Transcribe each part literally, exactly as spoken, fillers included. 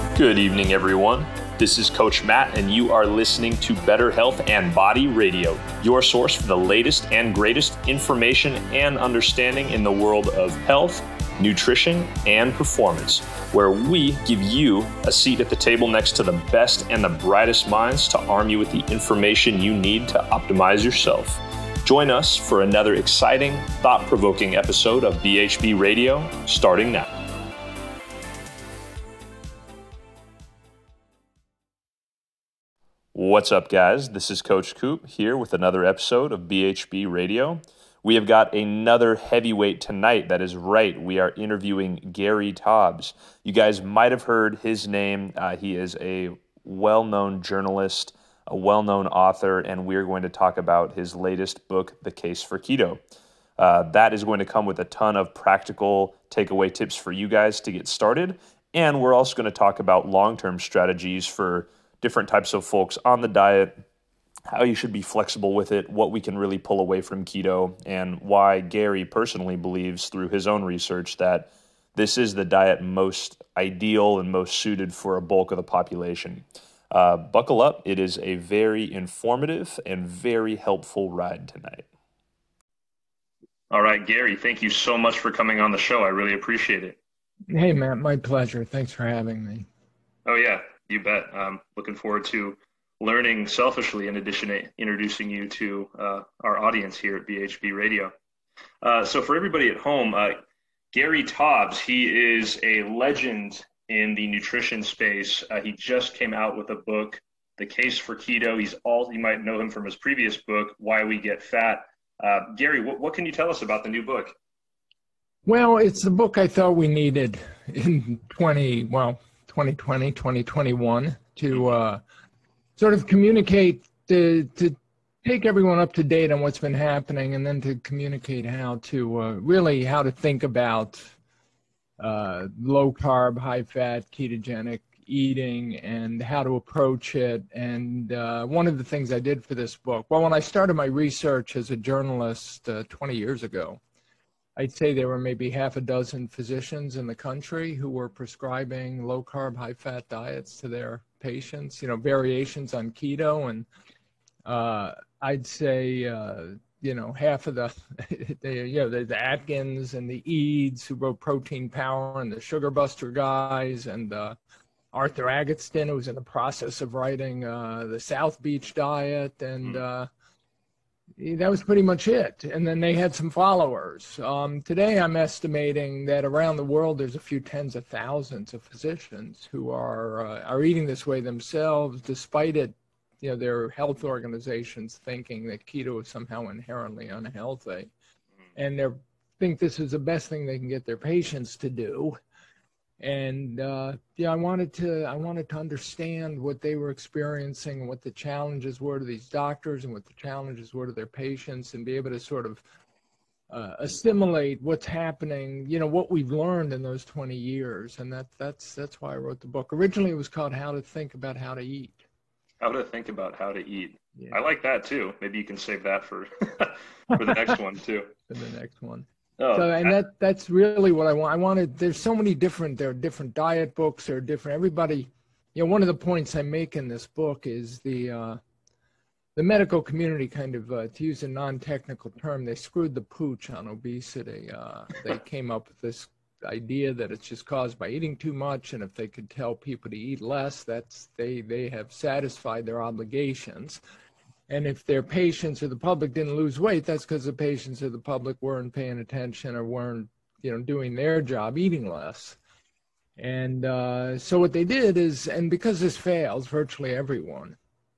Good evening, everyone. This is Coach Matt, and you are listening to Better Health and Body Radio, your source for the latest and greatest information and understanding in the world of health, nutrition, and performance, where we give you a seat at the table next to the best and the brightest minds to arm you with the information you need to optimize yourself. Join us for another exciting, thought-provoking episode of B H B Radio, starting now. What's up, guys? This is Coach Coop here with another episode of B H B Radio. We have got another heavyweight tonight. That is right. We are interviewing Gary Taubes. You guys might have heard his name. Uh, he is a well-known journalist, a well-known author, and we're going to talk about his latest book, The Case for Keto. Uh, that is going to come with a ton of practical takeaway tips for you guys to get started. And we're also going to talk about long-term strategies for different types of folks on the diet, how you should be flexible with it, what we can really pull away from keto, and why Gary personally believes through his own research that this is the diet most ideal and most suited for a bulk of the population. Uh, buckle up. It is a very informative and very helpful ride tonight. All right, Gary, thank you so much for coming on the show. I really appreciate it. Hey, Matt, my pleasure. Thanks for having me. Oh, yeah. You bet. I'm looking forward to learning selfishly in addition to introducing you to uh, our audience here at B H B Radio. Uh, so for everybody at home, uh, Gary Taubes, he is a legend in the nutrition space. Uh, he just came out with a book, The Case for Keto. He's all, you might know him from his previous book, Why We Get Fat. Uh, Gary, what, what can you tell us about the new book? Well, it's the book I thought we needed in twenty, well, twenty twenty, twenty twenty-one to uh, sort of communicate, to, to take everyone up to date on what's been happening, and then to communicate how to uh, really how to think about uh, low carb, high fat, ketogenic eating and how to approach it. And uh, one of the things I did for this book, well, when I started my research as a journalist uh, twenty years ago, I'd say there were maybe half a dozen physicians in the country who were prescribing low-carb, high-fat diets to their patients, you know, variations on keto. And uh, I'd say, uh, you know, half of the, the you know, the, the Atkins and the Eades who wrote Protein Power, and the Sugar Buster guys, and uh, Arthur Agatston, who was in the process of writing uh, the South Beach Diet, and uh, that was pretty much it. And then they had some followers. Um, today, I'm estimating that around the world, there's a few tens of thousands of physicians who are uh, are eating this way themselves, despite it, you know, their health organizations thinking that keto is somehow inherently unhealthy, and they think this is the best thing they can get their patients to do. And uh, yeah, I wanted to I wanted to understand what they were experiencing and what the challenges were to these doctors and what the challenges were to their patients, and be able to sort of uh, assimilate what's happening, you know, what we've learned in those twenty years. And that that's that's why I wrote the book. Originally, it was called How to Think About How to Eat. How to Think About How to Eat. Yeah. I like that too. Maybe you can save that for for the next one too. For the next one. Oh, so, and that that's really what I want. I wanted, there's so many different, there are different diet books, there are different, everybody, you know, one of the points I make in this book is the, uh, the medical community kind of, uh, to use a non-technical term, they screwed the pooch on obesity. Uh, they came up with this idea that it's just caused by eating too much, and if they could tell people to eat less, that's, they, they have satisfied their obligations. And if their patients or the public didn't lose weight, that's because the patients or the public weren't paying attention or weren't, you know, doing their job, eating less. And uh, so what they did is, and because this fails virtually everyone,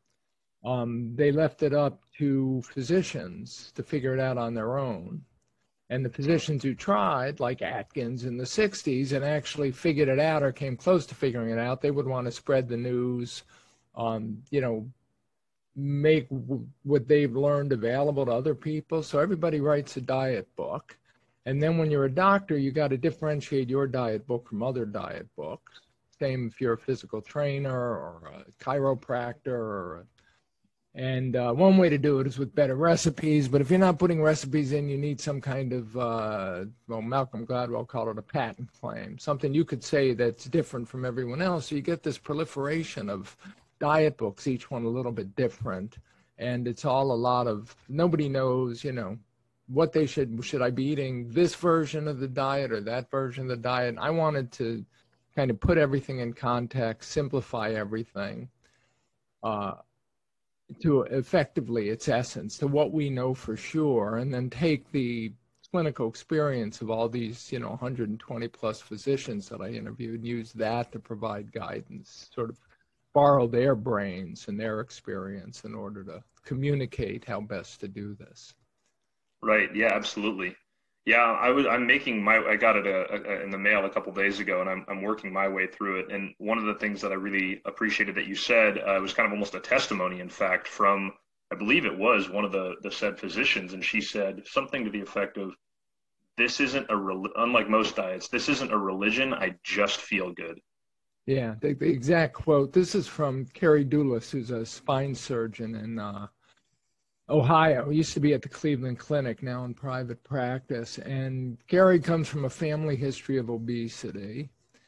um, they left it up to physicians to figure it out on their own. And the physicians who tried, like Atkins in the sixties, and actually figured it out or came close to figuring it out, they would want to spread the news, um, you know, make what they've learned available to other people. So everybody writes a diet book. And then when you're a doctor, you got to differentiate your diet book from other diet books. Same if you're a physical trainer or a chiropractor or And uh, one way to do it is with better recipes. But if you're not putting recipes in, you need some kind of, uh, well, Malcolm Gladwell called it a patent claim, something you could say that's different from everyone else. So you get this proliferation of diet books, each one a little bit different. And it's all a lot of, nobody knows, you know, what they should, should I be eating this version of the diet or that version of the diet? I wanted to kind of put everything in context, simplify everything. Uh, to effectively its essence, to what we know for sure, and then take the clinical experience of all these, you know, one hundred twenty plus physicians that I interviewed and use that to provide guidance, sort of borrow their brains and their experience in order to communicate how best to do this. Right. Yeah, absolutely. Yeah, I was. I'm making my. I got it a, a, in the mail a couple days ago, and I'm I'm working my way through it. And one of the things that I really appreciated that you said uh, was kind of almost a testimony, in fact, from I believe it was one of the the said physicians, and she said something to the effect of, "This isn't a rel- unlike most diets. This isn't a religion. I just feel good." Yeah, the, the exact quote. This is from Carrie Doulis, who's a spine surgeon in uh, Ohio. He used to be at the Cleveland Clinic, now in private practice. And Carrie comes from a family history of obesity,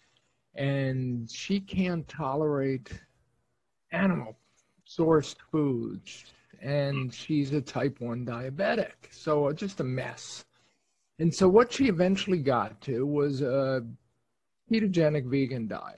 and she can't tolerate animal sourced foods. And she's a type one diabetic, so just a mess. And so what she eventually got to was a ketogenic vegan diet.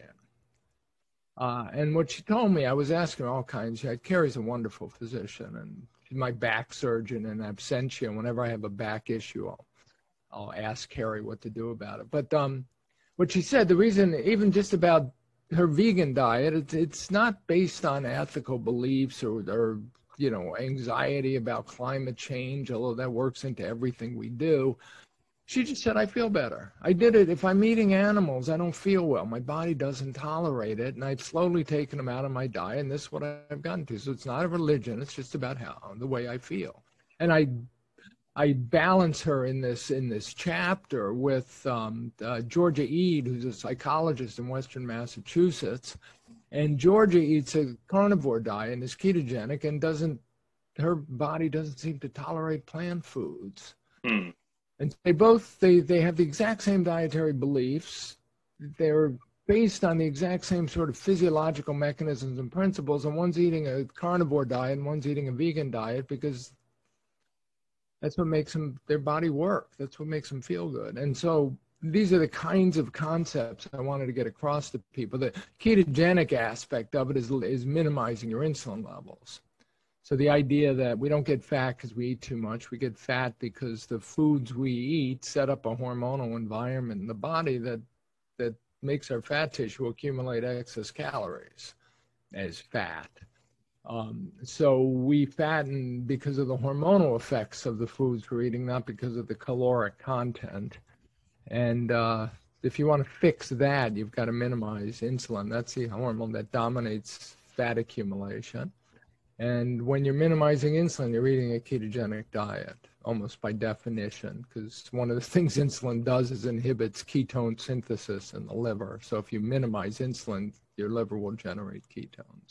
Uh, and what she told me, I was asking her all kinds. She had, Carrie's a wonderful physician, and she's my back surgeon in absentia. Whenever I have a back issue, I'll, I'll ask Carrie what to do about it. But um, what she said, the reason, even just about her vegan diet, it's, it's not based on ethical beliefs or, or, you know, anxiety about climate change, although that works into everything we do. She just said, I feel better. I did it. If I'm eating animals, I don't feel well. My body doesn't tolerate it. And I've slowly taken them out of my diet. And this is what I've gotten to. So it's not a religion. It's just about how, the way I feel. And I, I balance her in this, in this chapter with um, uh, Georgia Ede, who's a psychologist in Western Massachusetts. And Georgia eats a carnivore diet and is ketogenic and doesn't, her body doesn't seem to tolerate plant foods. Mm. And they both, they, they have the exact same dietary beliefs. They're based on the exact same sort of physiological mechanisms and principles. And one's eating a carnivore diet and one's eating a vegan diet because that's what makes them, their body work. That's what makes them feel good. And so these are the kinds of concepts I wanted to get across to people. The ketogenic aspect of it is, is minimizing your insulin levels. So the idea that we don't get fat because we eat too much, we get fat because the foods we eat set up a hormonal environment in the body that that makes our fat tissue accumulate excess calories as fat. Um, so we fatten because of the hormonal effects of the foods we're eating, not because of the caloric content. And uh, if you want to fix that, you've got to minimize insulin. That's the hormone that dominates fat accumulation. And when you're minimizing insulin, you're eating a ketogenic diet, almost by definition, because one of the things insulin does is inhibits ketone synthesis in the liver. So if you minimize insulin, your liver will generate ketones.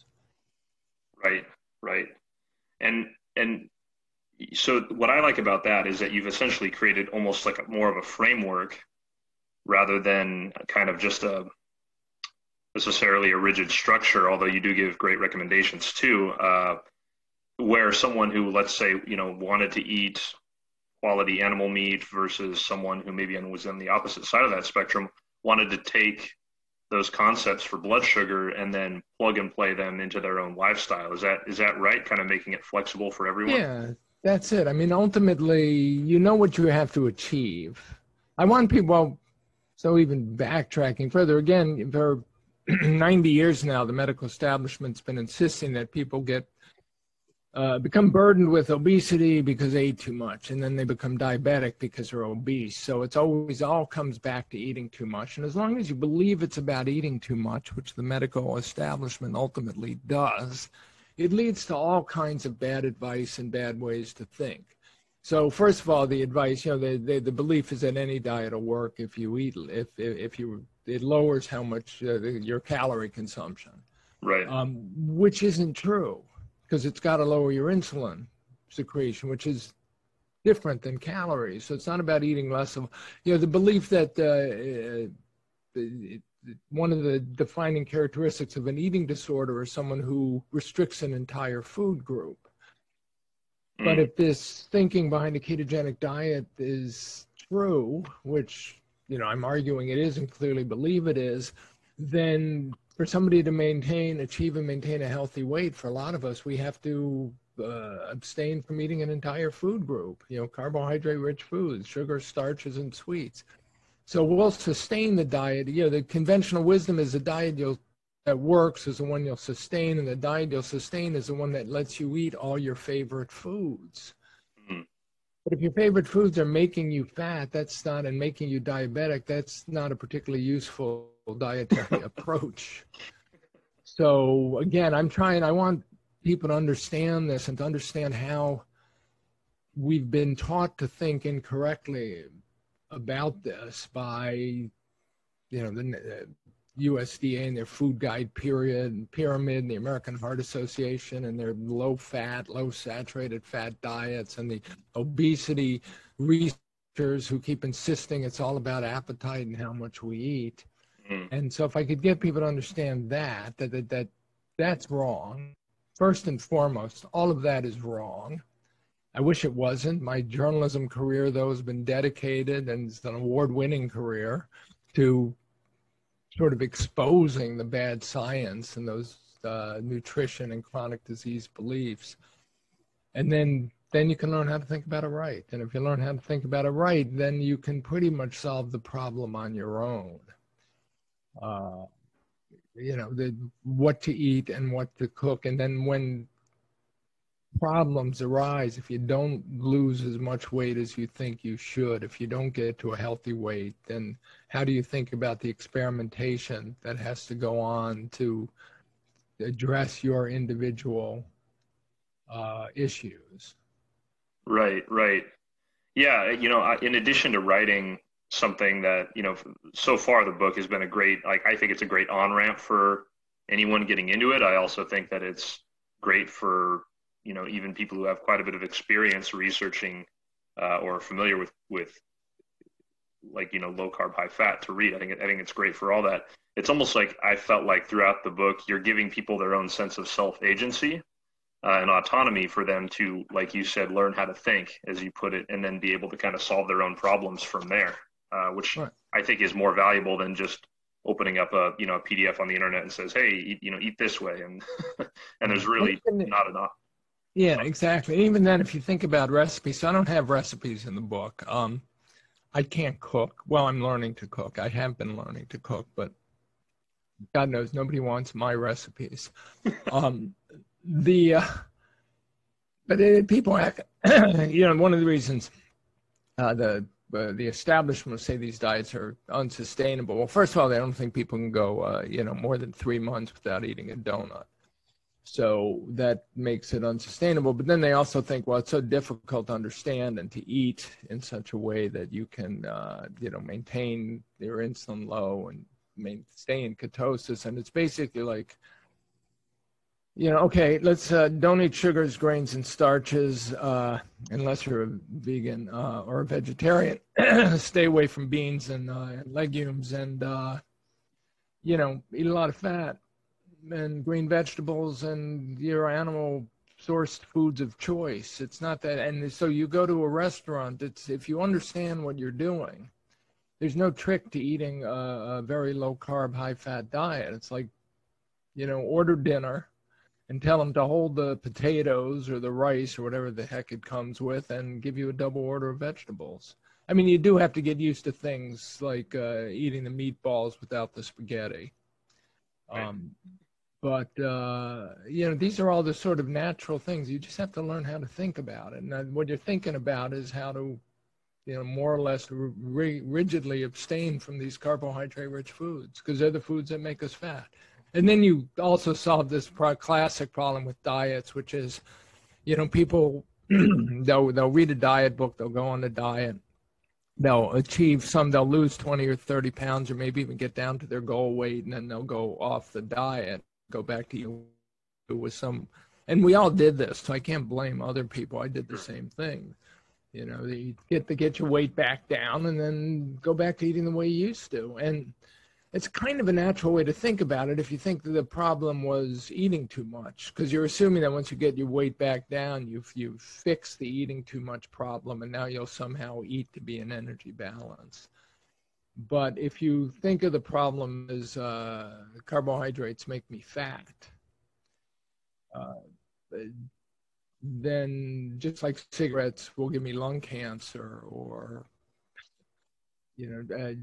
Right, right. And and so what I like about that is that you've essentially created almost like a, more of a framework rather than kind of just a necessarily a rigid structure, although you do give great recommendations too, uh, where someone who, let's say, you know, wanted to eat quality animal meat versus someone who maybe was on the opposite side of that spectrum wanted to take those concepts for blood sugar and then plug and play them into their own lifestyle. Is that, is that right? Kind of making it flexible for everyone? Yeah, that's it. I mean, ultimately, you know what you have to achieve. I want people, well, so even backtracking further, again, for ninety years now, the medical establishment's been insisting that people get uh, become burdened with obesity because they eat too much, and then they become diabetic because they're obese. So it's always all comes back to eating too much. And as long as you believe it's about eating too much, which the medical establishment ultimately does, it leads to all kinds of bad advice and bad ways to think. So first of all, the advice, you know, the, the, the belief is that any diet will work if you eat, if, if you, it lowers how much uh, your calorie consumption. Right. Um, which isn't true. because it's got to lower your insulin secretion, which is different than calories. So it's not about eating less of, you know, the belief that uh, it, one of the defining characteristics of an eating disorder is someone who restricts an entire food group. Mm. But if this thinking behind a ketogenic diet is true, which, you know, I'm arguing it is and clearly believe it is, then for somebody to maintain, achieve and maintain a healthy weight, for a lot of us, we have to uh, abstain from eating an entire food group, you know, carbohydrate-rich foods, sugar, starches, and sweets. So we'll sustain the diet. You know, the conventional wisdom is the diet you'll, that works is the one you'll sustain, and the diet you'll sustain is the one that lets you eat all your favorite foods. Mm-hmm. But if your favorite foods are making you fat, that's not, and making you diabetic, that's not a particularly useful dietary approach. So again, I'm trying, I want people to understand this and to understand how we've been taught to think incorrectly about this by, you know, the U S D A and their food guide period and pyramid and the American Heart Association and their low fat, low saturated fat diets and the obesity researchers who keep insisting it's all about appetite and how much we eat. Mm. And so if I could get people to understand that, that, that, that that's wrong. First and foremost, all of that is wrong. I wish it wasn't. My journalism career, though, has been dedicated, and it's an award-winning career, to sort of exposing the bad science and those uh, nutrition and chronic disease beliefs. And then, then you can learn how to think about it right. And if you learn how to think about it right, then you can pretty much solve the problem on your own. Uh, you know, the, what to eat and what to cook. And then when problems arise, if you don't lose as much weight as you think you should, if you don't get to a healthy weight, then how do you think about the experimentation that has to go on to address your individual uh, issues? Right, right. Yeah, you know, in addition to writing something that, you know, so far the book has been a great, like, I think it's a great on-ramp for anyone getting into it. I also think that it's great for, you know, even people who have quite a bit of experience researching uh, or familiar with, with like, you know, low carb, high fat to read. I think, I think it's great for all that. It's almost like I felt like throughout the book, you're giving people their own sense of self-agency uh, and autonomy for them to, like you said, learn how to think, as you put it, and then be able to kind of solve their own problems from there, uh, which right. I think is more valuable than just opening up a, you know, a P D F on the internet and says, hey, eat, you know, eat this way. And, and there's really not enough. Yeah, exactly. Even then, if you think about recipes, so I don't have recipes in the book. Um, I can't cook. Well, I'm learning to cook. I have been learning to cook, but God knows nobody wants my recipes. Um, the uh, but it, people act, you know, one of the reasons uh, the uh, the establishment will say these diets are unsustainable. Well, first of all, they don't think people can go, uh, you know, more than three months without eating a donut. So that makes it unsustainable. But then they also think, well, it's so difficult to understand and to eat in such a way that you can, uh, you know, maintain your insulin low and main, stay in ketosis. And it's basically like, you know, okay, let's uh, don't eat sugars, grains, and starches uh, unless you're a vegan uh, or a vegetarian. Stay away from beans and, uh, and legumes and, uh, you know, eat a lot of fat and green vegetables and your animal sourced foods of choice. It's not that, and so you go to a restaurant, it's, if you understand what you're doing, there's no trick to eating a, a very low carb, high fat diet. It's like, you know, order dinner and tell them to hold the potatoes or the rice or whatever the heck it comes with and give you a double order of vegetables. I mean, you do have to get used to things like uh, eating the meatballs without the spaghetti. Right. Um, But, uh, you know, these are all the sort of natural things. You just have to learn how to think about it. And what you're thinking about is how to, you know, more or less ri- rigidly abstain from these carbohydrate-rich foods because they're the foods that make us fat. And then you also solve this pro- classic problem with diets, which is, you know, people, they'll, they'll read a diet book, they'll go on a diet, they'll achieve some, they'll lose twenty or thirty pounds or maybe even get down to their goal weight, and then they'll go off the diet, go back to you with some and we all did this, so I can't blame other people. I did the same thing. You know, you get to get your weight back down and then go back to eating the way you used to. And it's kind of a natural way to think about it if you think that the problem was eating too much, because you're assuming that once you get your weight back down, you've, you've fixed the eating too much problem, and now you'll somehow eat to be in energy balance. But if you think of the problem as uh, carbohydrates make me fat, uh, then just like cigarettes will give me lung cancer, or, you know, uh,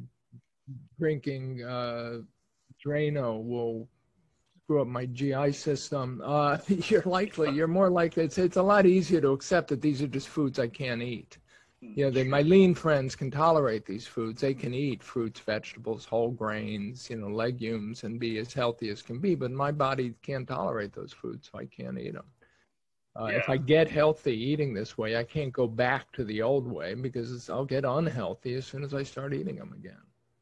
drinking uh, Drano will screw up my G I system, uh, you're likely, you're more likely, it's, it's a lot easier to accept that these are just foods I can't eat. You know, they, my lean friends can tolerate these foods. They can eat fruits, vegetables, whole grains, you know, legumes, and be as healthy as can be. But my body can't tolerate those foods, so I can't eat them. Uh, yeah. If I get healthy eating this way, I can't go back to the old way, because I'll get unhealthy as soon as I start eating them again.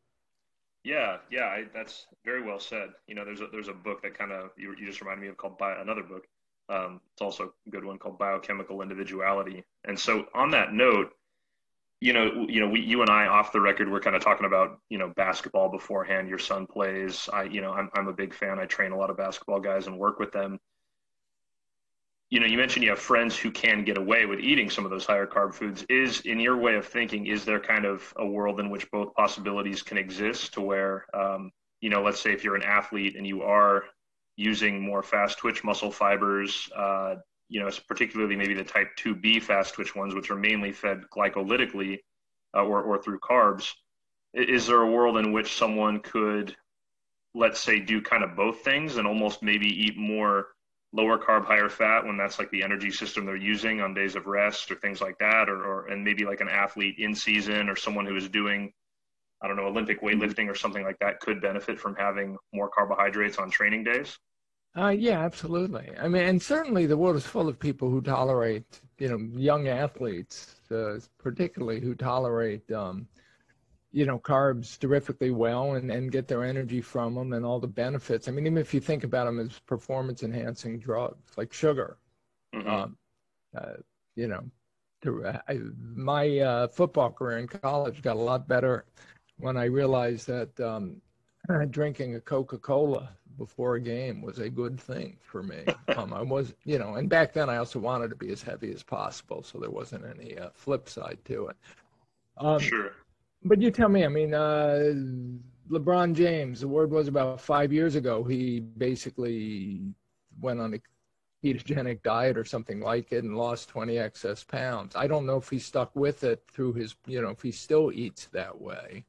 Yeah, yeah, I, that's very well said. You know, there's a, there's a book that kind of, you, you just reminded me of, called Bio, another book. Um, it's also a good one, called Biochemical Individuality. And so on that note, you know, you know, we, you and I off the record, we're kind of talking about, you know, basketball beforehand. Your son plays. I, you know, I'm, I'm a big fan. I train a lot of basketball guys and work with them. You know, you mentioned you have friends who can get away with eating some of those higher carb foods. Is, in your way of thinking, is there kind of a world in which both possibilities can exist, to where, um, you know, let's say if you're an athlete and you are using more fast twitch muscle fibers, uh, you know, particularly maybe the type two B fast twitch ones, which are mainly fed glycolytically uh, or, or through carbs. Is there a world in which someone could, let's say, do kind of both things and almost maybe eat more lower carb, higher fat when that's like the energy system they're using on days of rest or things like that, or, or and maybe like an athlete in season or someone who is doing, I don't know, Olympic weightlifting or something like that could benefit from having more carbohydrates on training days? Uh, yeah, absolutely. I mean, and certainly the world is full of people who tolerate, you know, young athletes, uh, particularly who tolerate, um, you know, carbs terrifically well and, and get their energy from them and all the benefits. I mean, even if you think about them as performance enhancing drugs like sugar, mm-hmm. um, uh, you know, to, uh, I, my uh, football career in college got a lot better when I realized that um, drinking a Coca-Cola before a game was a good thing for me. Um, I was, you know, and back then I also wanted to be as heavy as possible, so there wasn't any uh, flip side to it. Um, sure. But you tell me, I mean, uh, LeBron James, the word was about five years ago, he basically went on a ketogenic diet or something like it and lost twenty excess pounds. I don't know if he stuck with it through his, you know, if he still eats that way.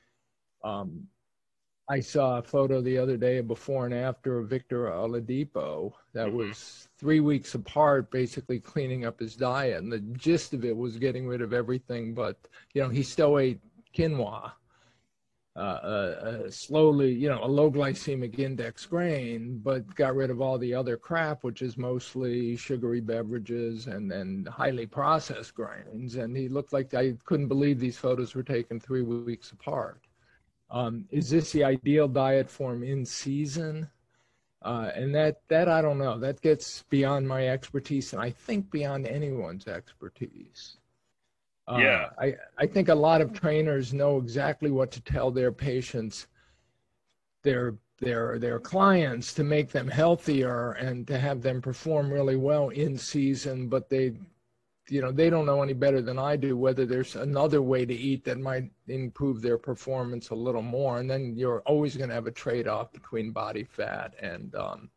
Um, I saw a photo the other day of before and after of Victor Oladipo that mm-hmm. was three weeks apart, basically cleaning up his diet. And the gist of it was getting rid of everything, but, you know, he still ate quinoa, uh, uh, uh, slowly, you know, a low glycemic index grain, but got rid of all the other crap, which is mostly sugary beverages and, and highly processed grains. And he looked like, I couldn't believe these photos were taken three weeks apart. Um, is this the ideal diet for him in season? Uh, and that, that I don't know. That gets beyond my expertise, and I think beyond anyone's expertise. Uh, yeah. I, I think a lot of trainers know exactly what to tell their patients, their, their, their clients, to make them healthier and to have them perform really well in season, but they, you know, they don't know any better than I do whether there's another way to eat that might improve their performance a little more. And then you're always going to have a trade-off between body fat and, um,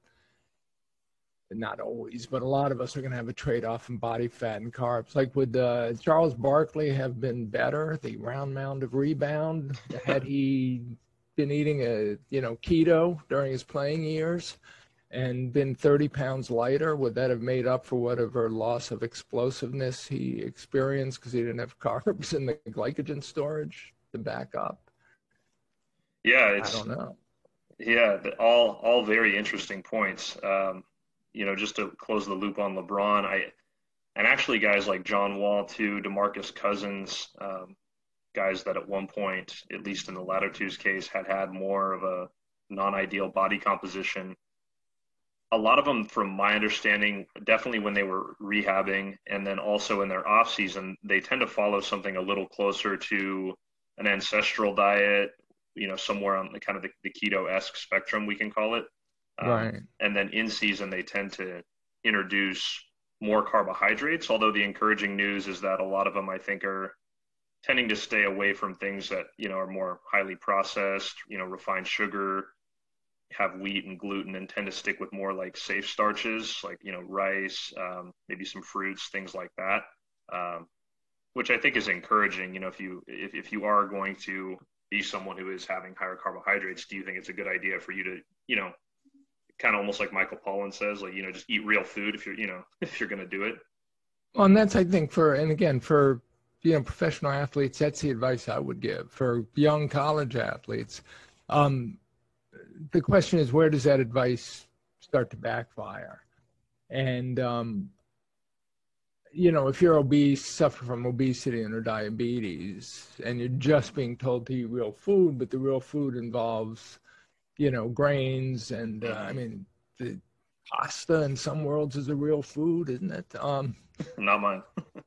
not always, but a lot of us are going to have a trade-off in body fat and carbs. Like, would uh, Charles Barkley have been better, the round mound of rebound, had he been eating a, you know, keto during his playing years and been thirty pounds lighter? Would that have made up for whatever loss of explosiveness he experienced because he didn't have carbs in the glycogen storage to back up? Yeah, it's, I don't know. Yeah, all all very interesting points. Um, you know, just to close the loop on LeBron, I and actually guys like John Wall too, DeMarcus Cousins, um, guys that at one point, at least in the latter two's case, had had more of a non-ideal body composition. a lot of them, from my understanding, definitely when they were rehabbing and then also in their off season, they tend to follow something a little closer to an ancestral diet, you know, somewhere on the kind of the, the keto-esque spectrum, we can call it. Um, Right. And then in season, they tend to introduce more carbohydrates, although the encouraging news is that a lot of them, I think, are tending to stay away from things that, you know, are more highly processed, you know, refined sugar, have wheat and gluten, and tend to stick with more like safe starches, like, you know, rice, um, maybe some fruits, things like that, um, which I think is encouraging. You know, if you if, if you are going to be someone who is having higher carbohydrates, do you think it's a good idea for you to, you know, kind of almost like Michael Pollan says, like, you know, just eat real food if you're, you know, if you're going to do it? Well, and that's, I think, for, and again, for, you know, professional athletes, that's the advice I would give. For young college athletes, um, the question is, where does that advice start to backfire? And, um, you know, if you're obese, suffer from obesity and or diabetes, and you're just being told to eat real food, but the real food involves, you know, grains and, uh, I mean, the pasta in some worlds is a real food, isn't it? Um, Not mine.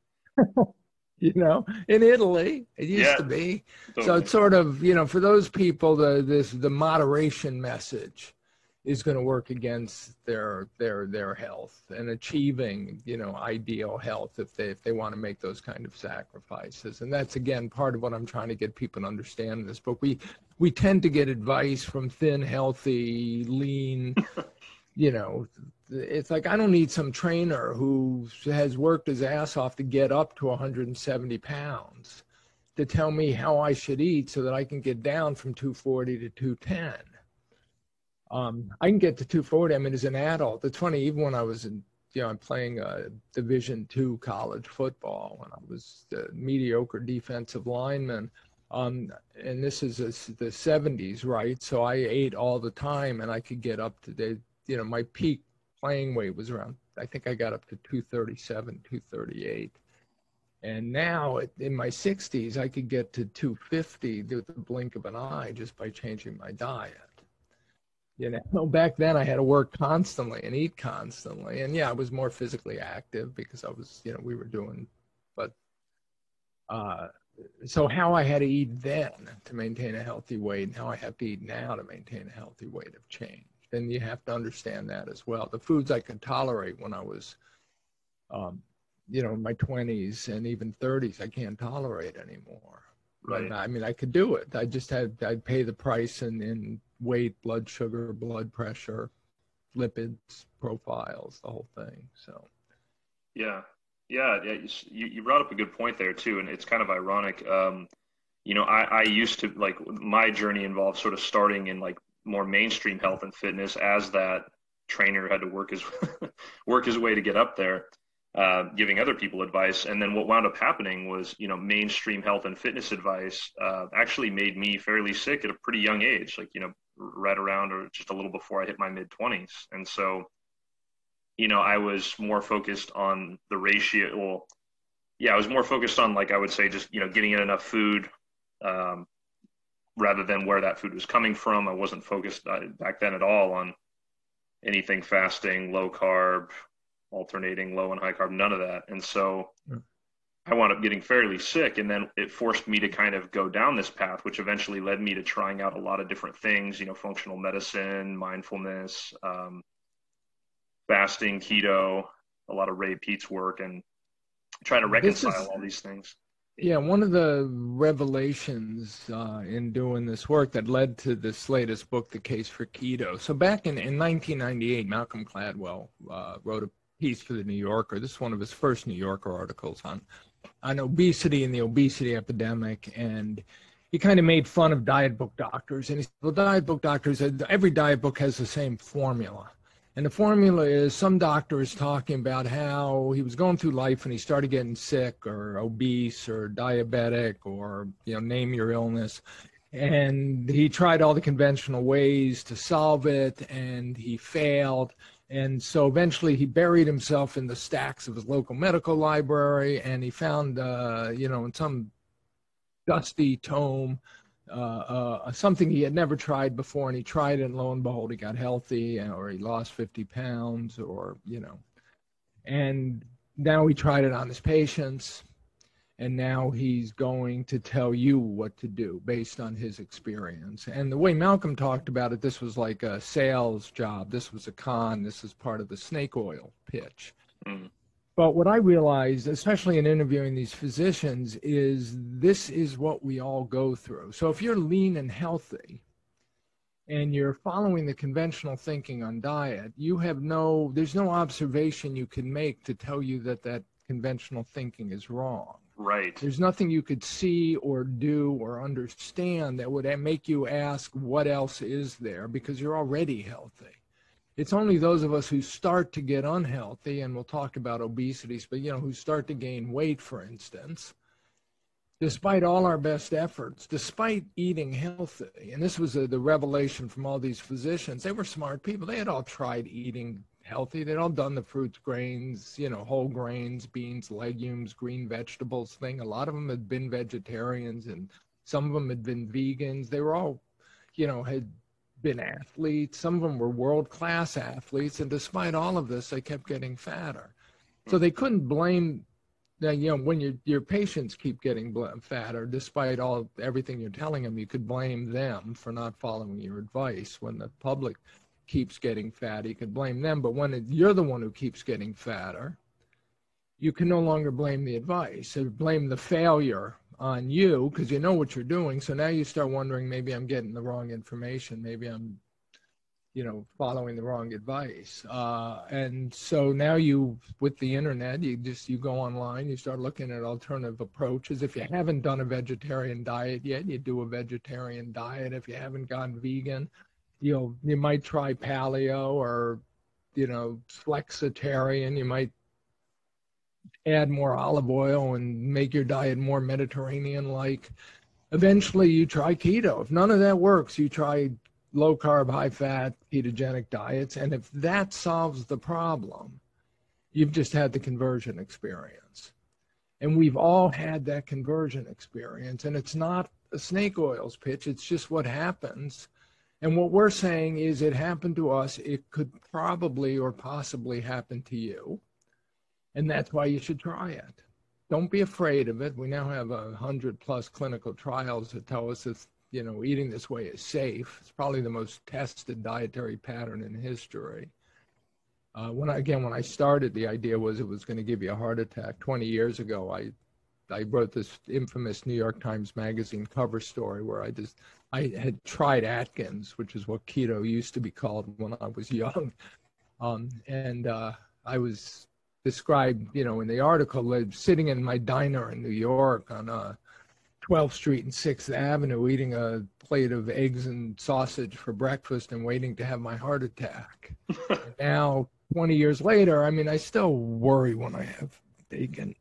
you know, in Italy, it used Yeah, to be. totally. So it's sort of, you know, for those people, the this the moderation message is going to work against their their their health and achieving, you know, ideal health if they if they want to make those kind of sacrifices. And that's, again, part of what I'm trying to get people to understand in this book. We we tend to get advice from thin, healthy, lean, you know, it's like, I don't need some trainer who has worked his ass off to get up to one hundred seventy pounds to tell me how I should eat so that I can get down from two forty to two ten. Um, I can get to two forty. I mean, as an adult, it's funny, even when I was in, you know, I'm playing a Division two college football when I was the mediocre defensive lineman. Um, and this is a, the seventies, right? So I ate all the time, and I could get up to the, you know, my peak playing weight was around, I think I got up to two thirty-seven, two thirty-eight. And now in my sixties, I could get to two fifty with the blink of an eye just by changing my diet. You know, back then I had to work constantly and eat constantly. And yeah, I was more physically active because I was, you know, we were doing, but, uh, so how I had to eat then to maintain a healthy weight and how I have to eat now to maintain a healthy weight have changed. And you have to understand that as well. The foods I could tolerate when I was, um, you know, in my twenties and even thirties, I can't tolerate anymore. Right. I mean, I could do it. I just had, I'd pay the price in, in weight, blood sugar, blood pressure, lipids, profiles, the whole thing. So. Yeah. Yeah. Yeah. You, you brought up a good point there too. And it's kind of ironic. Um, you know, I, I used to, like, my journey involved sort of starting in like more mainstream health and fitness as that trainer had to work his, work his way to get up there. Uh, giving other people advice. And then what wound up happening was, you know, mainstream health and fitness advice uh, actually made me fairly sick at a pretty young age, like, you know, right around or just a little before I hit my mid twenties. And so, you know, I was more focused on the ratio. Well, yeah, I was more focused on, like, I would say just, you know, getting in enough food um, rather than where that food was coming from. I wasn't focused uh, back then at all on anything fasting, low carb, alternating low and high carb, none of that. And so yeah. I wound up getting fairly sick, and then it forced me to kind of go down this path, which eventually led me to trying out a lot of different things, you know, functional medicine, mindfulness, um, fasting, keto, a lot of Ray Peat's work, and trying to reconcile is, all these things. Yeah, one of the revelations uh, in doing this work that led to this latest book, The Case for Keto. So back in, in nineteen ninety-eight, Malcolm Gladwell uh, wrote a piece for the New Yorker. This is one of his first New Yorker articles on on obesity and the obesity epidemic, and he kind of made fun of diet book doctors. And he said, well, diet book doctors, every diet book has the same formula, and the formula is some doctor is talking about how he was going through life and he started getting sick or obese or diabetic or, you know, name your illness, and he tried all the conventional ways to solve it and he failed. And so eventually he buried himself in the stacks of his local medical library, and he found, uh, you know, in some dusty tome, uh, uh, something he had never tried before, and he tried it, and lo and behold, he got healthy, or he lost fifty pounds, or, you know, and now he tried it on his patients, and now he's going to tell you what to do based on his experience. And the way Malcolm talked about it, this was like a sales job. This was a con. This is part of the snake oil pitch. Mm. But what I realized, especially in interviewing these physicians, is this is what we all go through. So if you're lean and healthy and you're following the conventional thinking on diet, you have no, there's no observation you can make to tell you that that conventional thinking is wrong. Right. There's nothing you could see or do or understand that would make you ask what else is there, because you're already healthy. It's only those of us who start to get unhealthy, and we'll talk about obesity, but, you know, who start to gain weight, for instance, despite all our best efforts, despite eating healthy. And this was a, the revelation from all these physicians. They were smart people. They had all tried eating healthy. They'd all done the fruits, grains, you know, whole grains, beans, legumes, green vegetables thing. A lot of them had been vegetarians, and some of them had been vegans. They were all, you know, had been athletes. Some of them were world-class athletes, and despite all of this, they kept getting fatter. So they couldn't blame, you know, when your your patients keep getting fatter, despite all everything you're telling them, you could blame them for not following your advice. When the public keeps getting fat, you could blame them. But when it, you're the one who keeps getting fatter, you can no longer blame the advice. So blame the failure on you, because you know what you're doing. So now you start wondering, maybe I'm getting the wrong information. Maybe I'm, you know, following the wrong advice. Uh, and so now you, with the internet, you just, you go online, you start looking at alternative approaches. If you haven't done a vegetarian diet yet, you do a vegetarian diet. If you haven't gone vegan, you know, you might try paleo or, you know, flexitarian. You might add more olive oil and make your diet more Mediterranean-like. Eventually, you try keto. If none of that works, you try low-carb, high-fat, ketogenic diets. And if that solves the problem, you've just had the conversion experience. And we've all had that conversion experience. And it's not a snake oils pitch. It's just what happens. And what we're saying is it happened to us. It could probably or possibly happen to you. And that's why you should try it. Don't be afraid of it. We now have a hundred plus clinical trials that tell us that, you know, eating this way is safe. It's probably the most tested dietary pattern in history. Uh, when I, again, when I started, the idea was it was going to give you a heart attack. twenty years ago, I, I wrote this infamous New York Times Magazine cover story where I just, I had tried Atkins, which is what keto used to be called when I was young. Um, and uh, I was described, you know, in the article, like sitting in my diner in New York on uh, twelfth Street and sixth Avenue, eating a plate of eggs and sausage for breakfast and waiting to have my heart attack. Now, twenty years later, I mean, I still worry when I have bacon.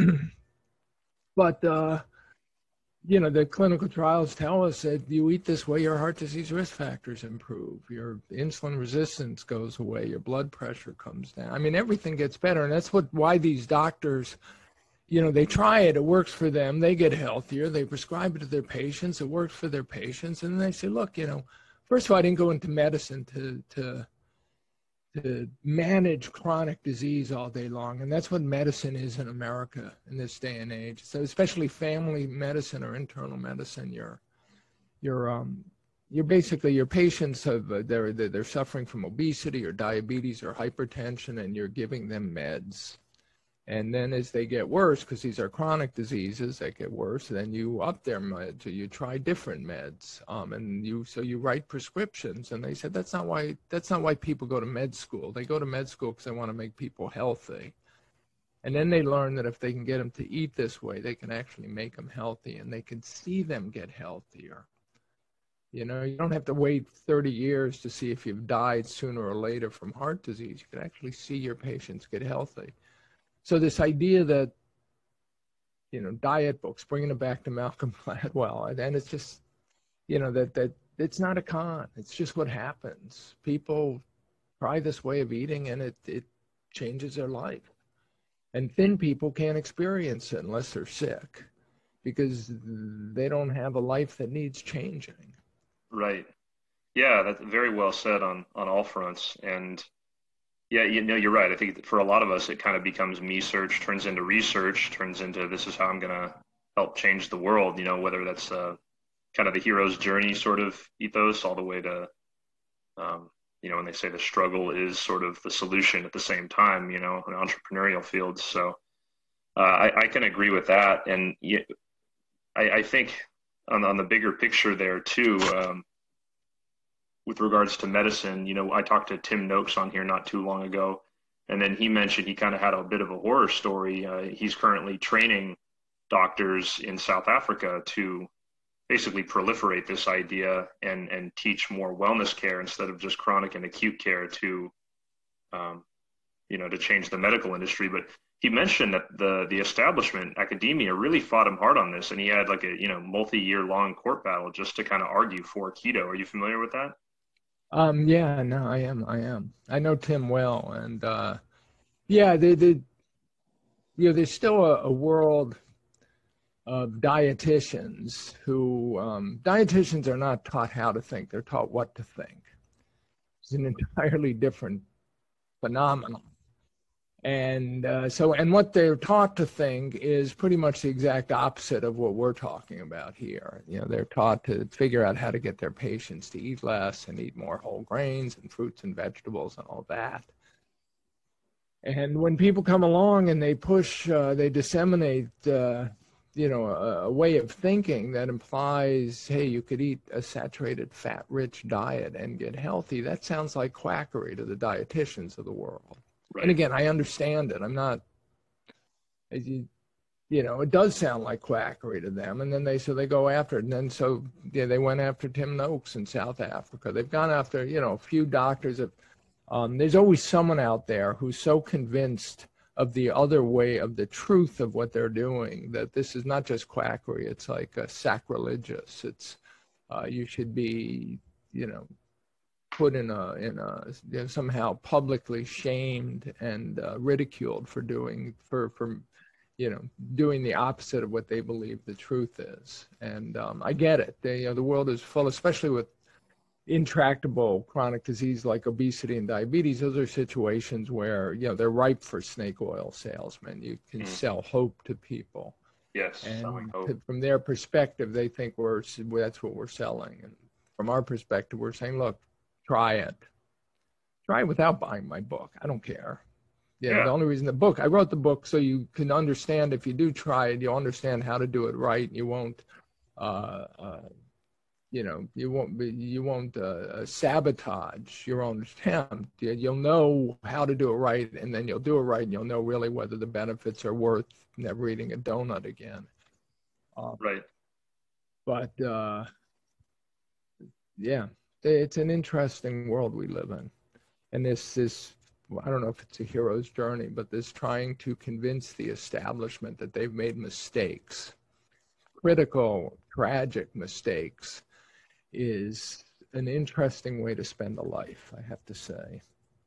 But, uh, you know, the clinical trials tell us that you eat this way, your heart disease risk factors improve, your insulin resistance goes away, your blood pressure comes down. I mean, everything gets better. And that's what why these doctors, you know, they try it, it works for them, they get healthier, they prescribe it to their patients, it works for their patients. And they say, look, you know, first of all, I didn't go into medicine to, to, to manage chronic disease all day long. And that's what medicine is in America in this day and age. So especially family medicine or internal medicine, you're, you're, um, you're basically, your patients have, uh, they're, they're suffering from obesity or diabetes or hypertension, and you're giving them meds. And then as they get worse, because these are chronic diseases that get worse, then you up their meds, or you try different meds. Um, and you, so you write prescriptions. And they said, that's not why, that's not why people go to med school. They go to med school because they want to make people healthy. And then they learn that if they can get them to eat this way, they can actually make them healthy, and they can see them get healthier. You know, you don't have to wait thirty years to see if you've died sooner or later from heart disease. You can actually see your patients get healthy. So this idea that, you know, diet books, bringing it back to Malcolm Gladwell, and it's just, you know, that, that it's not a con. It's just what happens. People try this way of eating, and it, it changes their life. And thin people can't experience it unless they're sick, because they don't have a life that needs changing. Right. Yeah, that's very well said on on all fronts. And yeah, you know, you're right. I think that for a lot of us, it kind of becomes me search, turns into research, turns into this is how I'm going to help change the world, you know, whether that's uh, kind of the hero's journey sort of ethos all the way to, um, you know, when they say the struggle is sort of the solution at the same time, you know, in entrepreneurial fields. So uh, I, I can agree with that. And I, I think on, on the bigger picture there too, um, with regards to medicine, you know, I talked to Tim Noakes on here not too long ago, and then he mentioned he kind of had a bit of a horror story. Uh, he's currently training doctors in South Africa to basically proliferate this idea and and teach more wellness care instead of just chronic and acute care to, um, you know, to change the medical industry. But he mentioned that the the establishment, academia, really fought him hard on this, and he had like a you know multi-year long court battle just to kind of argue for keto. Are you familiar with that? Um, yeah, no, I am. I am. I know Tim well, and uh, yeah, the the you know, there's still a, a world of dietitians who um, dietitians are not taught how to think; they're taught what to think. It's an entirely different phenomenon, and uh, so and what they're taught to think is pretty much the exact opposite of what we're talking about here. You know, they're taught to figure out how to get their patients to eat less and eat more whole grains and fruits and vegetables and all that. And when people come along and they push, uh, they disseminate, uh, you know, a, a way of thinking that implies, hey, you could eat a saturated fat-rich diet and get healthy, that sounds like quackery to the dietitians of the world. Right. And again, I understand it. I'm not, you, you know, it does sound like quackery to them. And then they, so they go after it. And then so, yeah, they went after Tim Noakes in South Africa. They've gone after, you know, a few doctors. Of, um, there's always someone out there who's so convinced of the other way, of the truth of what they're doing, that this is not just quackery. It's like uh, sacrilegious. It's, uh, you should be, you know, put in a in a you know, somehow publicly shamed and uh, ridiculed for doing for for you know doing the opposite of what they believe the truth is. And um, I get it. They, you know, the world is full, especially with intractable chronic disease like obesity and diabetes. Those are situations where you know they're ripe for snake oil salesmen. You can mm. sell hope to people. Yes, and to, from their perspective, they think we're that's what we're selling. And from our perspective, we're saying, look, try it. Try it without buying my book. I don't care. You know, yeah. The only reason the book, I wrote the book so you can understand, if you do try it, you'll understand how to do it right. You won't, uh, uh, you know, you won't be, you won't uh, sabotage your own attempt. You'll know how to do it right, and then you'll do it right, and you'll know really whether the benefits are worth never eating a donut again. Um, right. But, uh, yeah. It's an interesting world we live in. And this, this, I don't know if it's a hero's journey, but this trying to convince the establishment that they've made mistakes, critical, tragic mistakes, is an interesting way to spend a life, I have to say.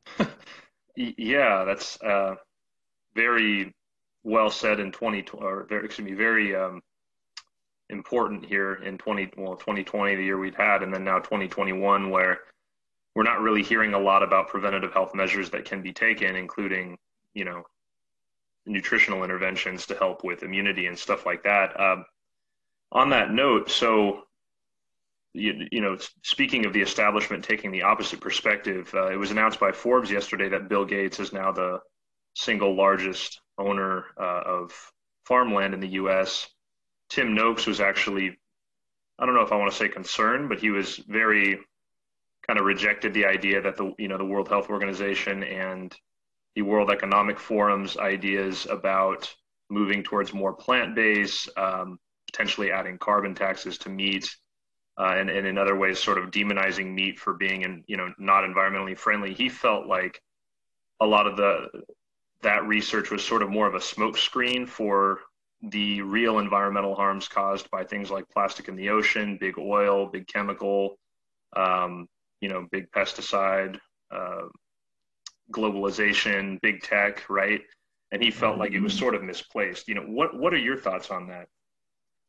Yeah, that's uh, very well said in twenty twenty, or very, excuse me, very um, important here in twenty well twenty twenty, the year we'd had, and then now twenty twenty-one, where we're not really hearing a lot about preventative health measures that can be taken, including you know nutritional interventions to help with immunity and stuff like that. Um, on that note, so you, you know speaking of the establishment taking the opposite perspective, uh, it was announced by Forbes yesterday that Bill Gates is now the single largest owner uh, of farmland in the U S Tim Noakes was actually, I don't know if I want to say concerned, but he was very kind of rejected the idea that the, you know, the World Health Organization and the World Economic Forum's ideas about moving towards more plant-based, um, potentially adding carbon taxes to meat, uh, and, and in other ways sort of demonizing meat for being, in, you know, not environmentally friendly. He felt like a lot of the that research was sort of more of a smokescreen for the real environmental harms caused by things like plastic in the ocean, big oil, big chemical, um, you know, big pesticide, uh, globalization, big tech, right? And he felt like it was sort of misplaced. You know, what what are your thoughts on that?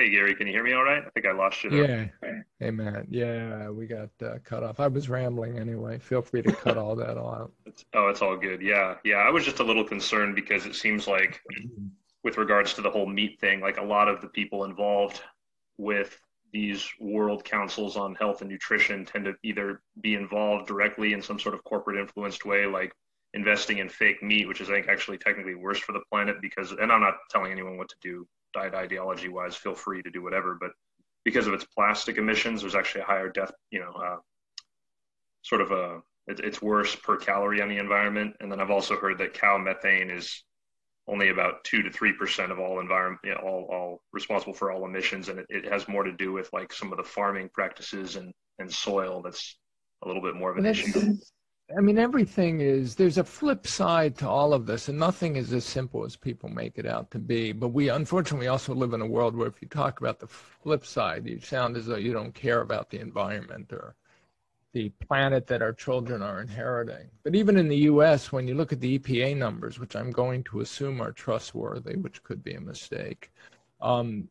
Hey, Gary, can you hear me all right? I think I lost you Yeah. there. Hey, Matt. Yeah, we got uh, cut off. I was rambling anyway. Feel free to cut all that out. It's, oh, it's all good. Yeah, yeah. I was just a little concerned because it seems like, with regards to the whole meat thing, like a lot of the people involved with these world councils on health and nutrition tend to either be involved directly in some sort of corporate influenced way, like investing in fake meat, which is I think actually technically worse for the planet because, and I'm not telling anyone what to do diet ideology wise, feel free to do whatever, but because of its plastic emissions, there's actually a higher death, you know, uh, sort of a, it, it's worse per calorie on the environment. And then I've also heard that cow methane is only about two to three percent of all environment, you know, all all responsible for all emissions, and it, it has more to do with like some of the farming practices and and soil. That's a little bit more of an That's, issue. I mean, everything is, there's a flip side to all of this, and nothing is as simple as people make it out to be. But we unfortunately also live in a world where if you talk about the flip side, you sound as though you don't care about the environment or the planet that our children are inheriting. But even in the U S, when you look at the E P A numbers, which I'm going to assume are trustworthy, which could be a mistake. Um,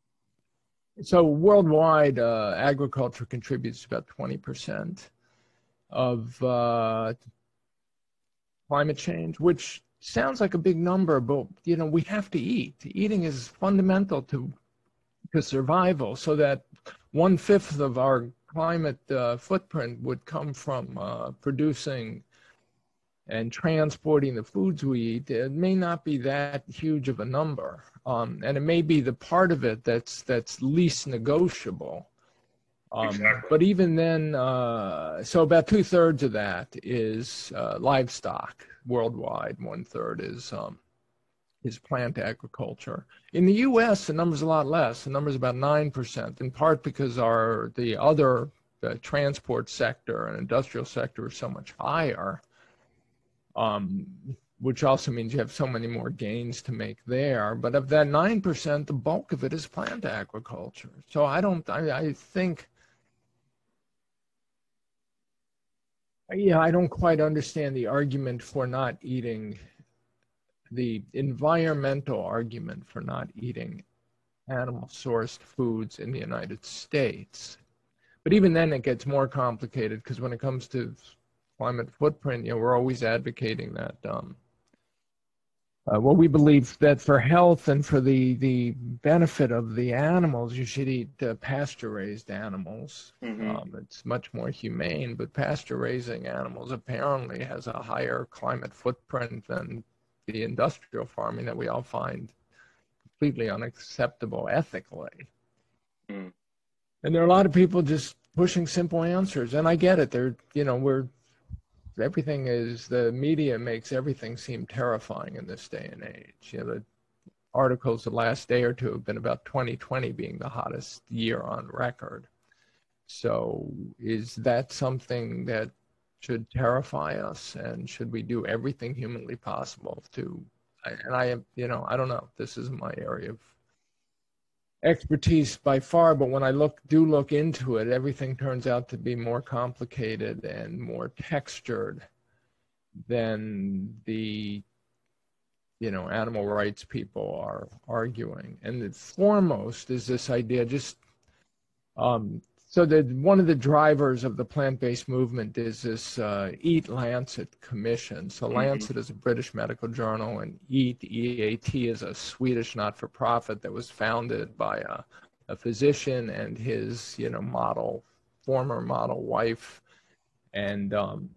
so worldwide, uh, agriculture contributes about twenty percent of uh, climate change, which sounds like a big number, but you know, we have to eat. Eating is fundamental to, to survival, so that one-fifth of our climate uh, footprint would come from uh, producing and transporting the foods we eat. It may not be that huge of a number, um, and it may be the part of it that's that's least negotiable. Um, Exactly. But even then, uh, so about two thirds of that is uh, livestock worldwide. One third is um, is plant agriculture. In the U S, the number's a lot less. The number's about nine percent, in part because our the other the transport sector and industrial sector is so much higher, um, which also means you have so many more gains to make there. But of that nine percent, the bulk of it is plant agriculture. So I don't, I, I think, yeah, I don't quite understand the argument for not eating, the environmental argument for not eating animal sourced foods in the United States. But even then it gets more complicated because when it comes to climate footprint, you know, we're always advocating that, um, uh, well, we believe that for health and for the, the benefit of the animals, you should eat uh, pasture-raised animals. Mm-hmm. Um, it's much more humane, but pasture-raising animals apparently has a higher climate footprint than the industrial farming that we all find completely unacceptable ethically. Mm. And there are a lot of people just pushing simple answers, and I get it. They're, you know, we're, everything is, the media makes everything seem terrifying in this day and age. You know, the articles the last day or two have been about twenty twenty being the hottest year on record. So is that something that should terrify us, and should we do everything humanly possible to, and I am, you know, I don't know, this isn't my area of expertise by far, but when I look, do look into it, everything turns out to be more complicated and more textured than the, you know, animal rights people are arguing. And the foremost is this idea, just um, so that one of the drivers of the plant-based movement is this uh, Eat Lancet Commission. So Mm-hmm. Lancet is a British medical journal, and Eat, E A T, is a Swedish not-for-profit that was founded by a, a physician and his, you know, model, former model wife. And um,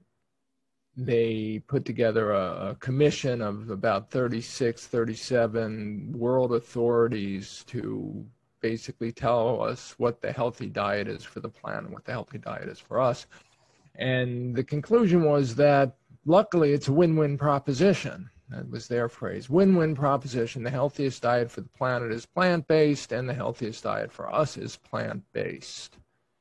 they put together a, a commission of about thirty-six, thirty-seven world authorities to basically tell us what the healthy diet is for the planet, what the healthy diet is for us. And the conclusion was that luckily it's a win-win proposition. That was their phrase, win-win proposition. The healthiest diet for the planet is plant-based, and the healthiest diet for us is plant-based.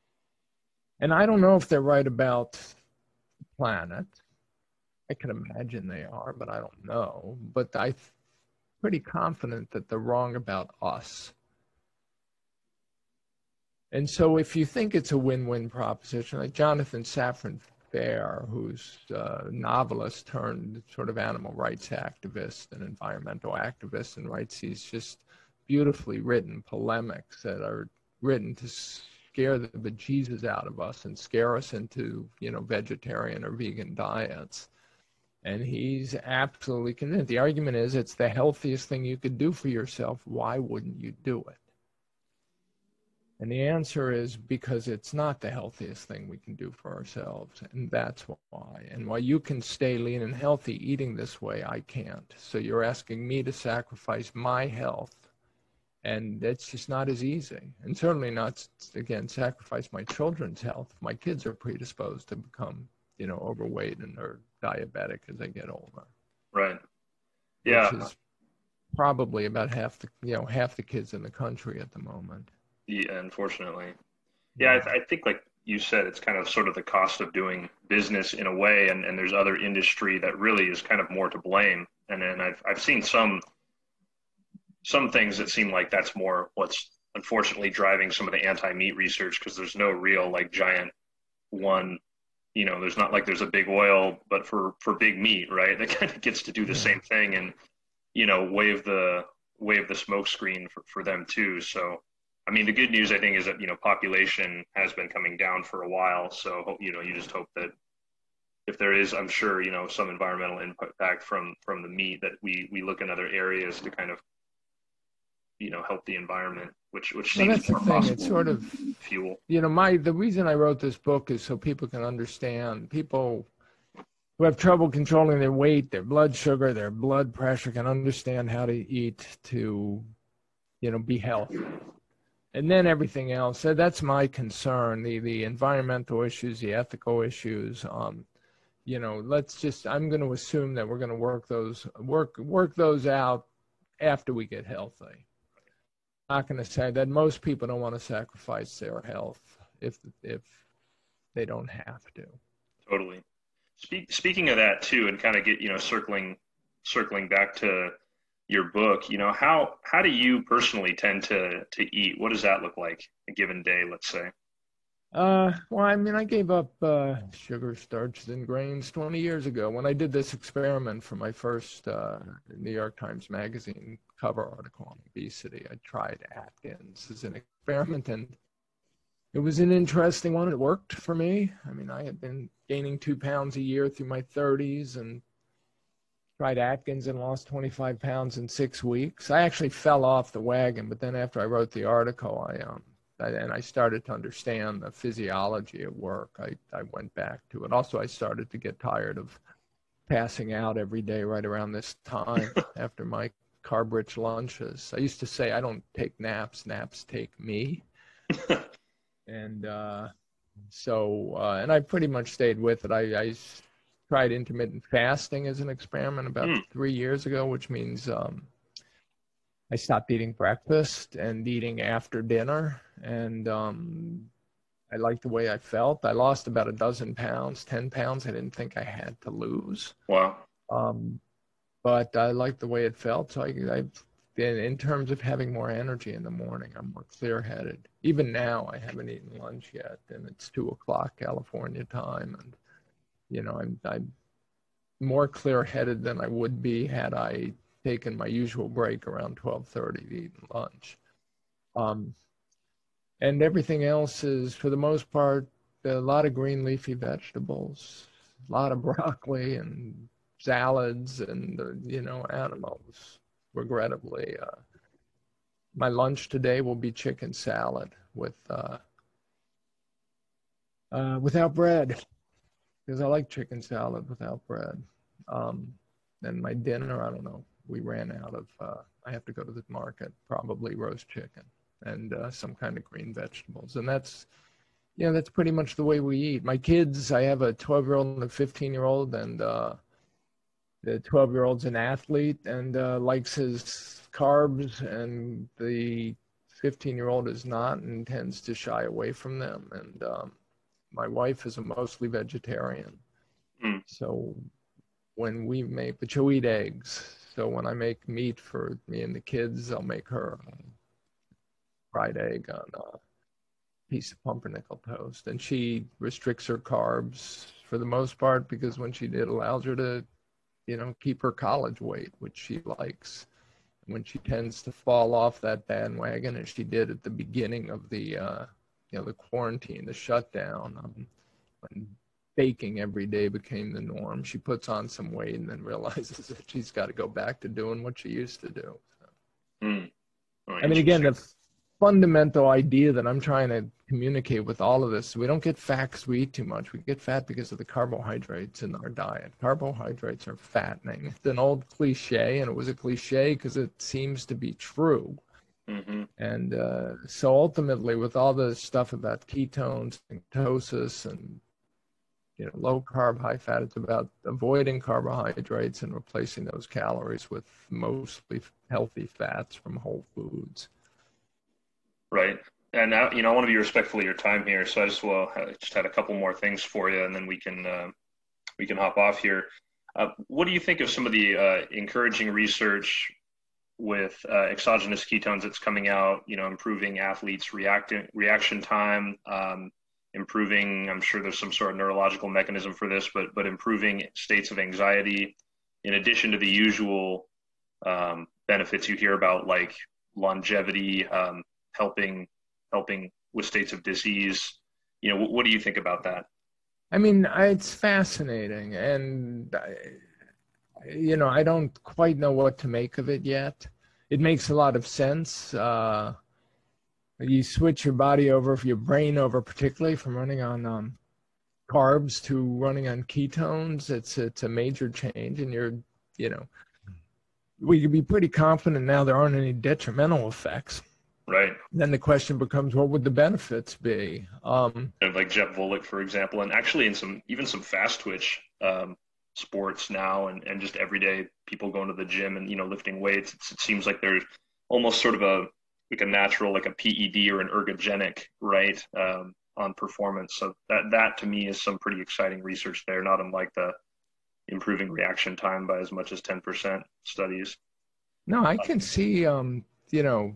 And I don't know if they're right about the planet. I can imagine they are, but I don't know. But I'm pretty confident that they're wrong about us. And so if you think it's a win-win proposition, like Jonathan Safran Foer, who's a novelist turned sort of animal rights activist and environmental activist, and writes these just beautifully written polemics that are written to scare the bejesus out of us and scare us into, you know, vegetarian or vegan diets. And he's absolutely convinced. The argument is it's the healthiest thing you could do for yourself. Why wouldn't you do it? And the answer is because it's not the healthiest thing we can do for ourselves. And that's why. And while you can stay lean and healthy eating this way, I can't. So you're asking me to sacrifice my health. And it's just not as easy. And certainly not, again, sacrifice my children's health. My kids are predisposed to become, you know, overweight and are diabetic as they get older. Right. Yeah. Which is probably about half the, you know, half the kids in the country at the moment. Yeah, unfortunately. Yeah, I, th- I think like you said, it's kind of sort of the cost of doing business in a way, and, and there's other industry that really is kind of more to blame. And then I've I've seen some some things that seem like that's more what's unfortunately driving some of the anti-meat research, because there's no real like giant one, you know, there's not like there's a big oil, but for, for big meat, right? That kind of gets to do the Yeah. same thing and, you know, wave the wave the smoke screen for, for them too. So I mean, the good news, I think, is that, you know, population has been coming down for a while. So, you know, you just hope that if there is, I'm sure, you know, some environmental impact from, from the meat, that we, we look in other areas to kind of, you know, help the environment, which, which Well, seems that's the more thing. possible. It's sort of, Fuel. you know, my, the reason I wrote this book is so people can understand. People who have trouble controlling their weight, their blood sugar, their blood pressure can understand how to eat to, you know, be healthy. And then everything else. So that's my concern, the, the environmental issues, the ethical issues. Um, you know, let's just, I'm going to assume that we're going to work those, work, work those out after we get healthy. I'm not going to say that most people don't want to sacrifice their health if, if they don't have to. Totally. Speak, speaking of that too, and kind of get, you know, circling, circling back to your book, you know, how, how do you personally tend to, to eat? What does that look like a given day, let's say? Uh, well, I mean, I gave up uh, sugar, starches, and grains twenty years ago when I did this experiment for my first uh, New York Times Magazine cover article on obesity. I tried Atkins as an experiment, and it was an interesting one. It worked for me. I mean, I had been gaining two pounds a year through my thirties and tried Atkins and lost twenty-five pounds in six weeks. I actually fell off the wagon, but then after I wrote the article, I um, I, and I started to understand the physiology at work. I, I went back to it. Also, I started to get tired of passing out every day right around this time after my carb-rich lunches. I used to say, I don't take naps, naps take me. and uh, so, uh, and I pretty much stayed with it. I, I tried intermittent fasting as an experiment about mm. three years ago, which means um, I stopped eating breakfast and eating after dinner. And um, I liked the way I felt. I lost about a dozen pounds, ten pounds I didn't think I had to lose. Wow. Um, but I liked the way it felt. So I, I in, in terms of having more energy in the morning, I'm more clear-headed. Even now, I haven't eaten lunch yet, and it's two o'clock California time. And, you know, I'm, I'm more clear-headed than I would be had I taken my usual break around twelve thirty to eat lunch. Um, and everything else is, for the most part, a lot of green leafy vegetables, a lot of broccoli and salads and, uh, you know, animals, regrettably. Uh, my lunch today will be chicken salad with uh, uh, without bread, because I like chicken salad without bread. Um, and my dinner, I don't know, we ran out of, uh, I have to go to the market, probably roast chicken and uh, some kind of green vegetables. And that's, you know, that's pretty much the way we eat. My kids, I have a twelve-year-old and a fifteen-year-old, and uh, the twelve-year-old's an athlete and uh, likes his carbs, and the fifteen-year-old is not and tends to shy away from them. And um, my wife is a mostly vegetarian. Mm. So when we make, but she'll eat eggs. So when I make meat for me and the kids, I'll make her a fried egg on a piece of pumpernickel toast. And she restricts her carbs for the most part because when she did, it allows her to, you know, keep her college weight, which she likes. when she tends to fall off that bandwagon, as she did at the beginning of the, uh, you know, the quarantine, the shutdown, um, when baking every day became the norm. She puts on some weight and then realizes that she's got to go back to doing what she used to do. So. Mm. Oh, I mean, again, the fundamental idea that I'm trying to communicate with all of this, we don't get fat because we eat too much. We get fat because of the carbohydrates in our diet. Carbohydrates are fattening. It's an old cliche, and it was a cliche because it seems to be true. Mm-hmm. And uh, so ultimately, with all the stuff about ketones and ketosis and, you know, low carb, high fat, it's about avoiding carbohydrates and replacing those calories with mostly healthy fats from whole foods. Right. And now, you know, I want to be respectful of your time here. So I just will I just had a couple more things for you, and then we can, uh, we can hop off here. Uh, what do you think of some of the uh, encouraging research with uh, exogenous ketones that's coming out, you know, improving athletes' reaction, reaction time, um, improving, I'm sure there's some sort of neurological mechanism for this, but, but improving states of anxiety, in addition to the usual um, benefits you hear about, like longevity, um, helping helping with states of disease. You know, what, what do you think about that? I mean, it's fascinating, and I, you know, I don't quite know what to make of it yet. It makes a lot of sense. Uh, you switch your body over, your brain over, particularly from running on um, carbs to running on ketones. It's it's a major change, and you're, you know, we can be pretty confident now there aren't any detrimental effects. Right. Then the question becomes, what would the benefits be? Um, like Jeff Volek, for example, and actually in some, even some fast twitch um, sports now, and, and just everyday people going to the gym and, you know, lifting weights, it's, it seems like there's almost sort of a, like a natural, like a P E D or an ergogenic, right, um, on performance. So that, that to me is some pretty exciting research there, not unlike the improving reaction time by as much as ten percent studies. No, I can see, um, you know,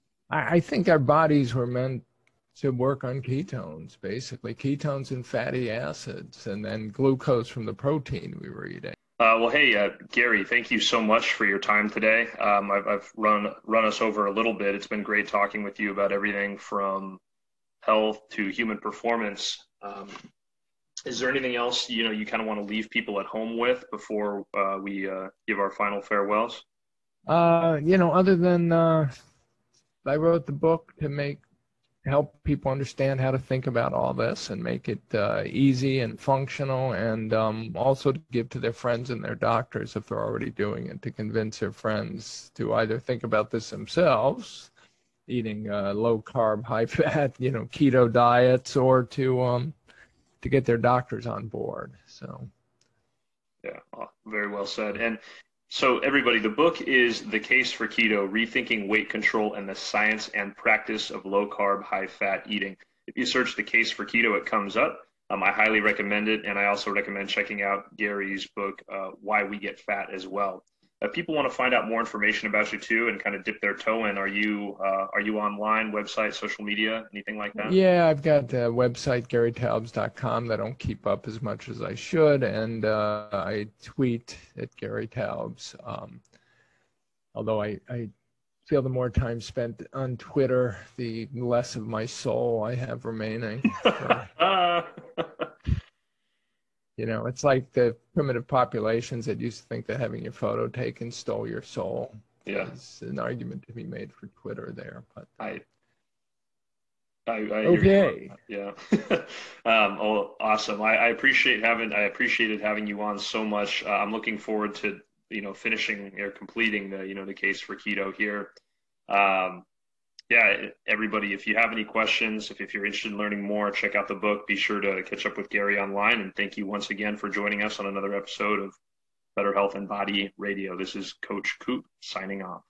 I think our bodies were meant to work on ketones, basically ketones and fatty acids, and then glucose from the protein we were eating. Uh, well, hey, uh, Gary, thank you so much for your time today. Um, I've, I've run run us over a little bit. It's been great talking with you about everything from health to human performance. Um, is there anything else, you know, you kind of want to leave people at home with before uh, we uh, give our final farewells? Uh, you know, other than uh, I wrote the book to make help people understand how to think about all this and make it uh, easy and functional, and um, also to give to their friends and their doctors if they're already doing it, to convince their friends to either think about this themselves, eating uh, low carb, high fat, you know, keto diets, or to um, to get their doctors on board. So, yeah, very well said. And so everybody, the book is The Case for Keto, Rethinking Weight Control and the Science and Practice of Low Carb, High Fat Eating. If you search The Case for Keto, it comes up. Um, I highly recommend it. And I also recommend checking out Gary's book, uh, Why We Get Fat, as well. If people want to find out more information about you too and kind of dip their toe in, are you uh, are you online, website, social media, anything like that? Yeah, I've got a website, Gary Taubes dot com, that I don't keep up as much as I should, and uh, I tweet at Gary Taubes. Um, although I, I feel the more time spent on Twitter, the less of my soul I have remaining. So, you know, it's like the primitive populations that used to think that having your photo taken stole your soul. Yeah. There's an argument to be made for Twitter there, but I, I, I okay. Yeah. um, oh, awesome. I, I appreciate having, I appreciated having you on so much. Uh, I'm looking forward to, you know, finishing or completing the, you know, the case for keto here. Um, yeah, everybody, if you have any questions, if, if you're interested in learning more, check out the book. Be sure to catch up with Gary online. And thank you once again for joining us on another episode of Better Health and Body Radio. This is Coach Coop signing off.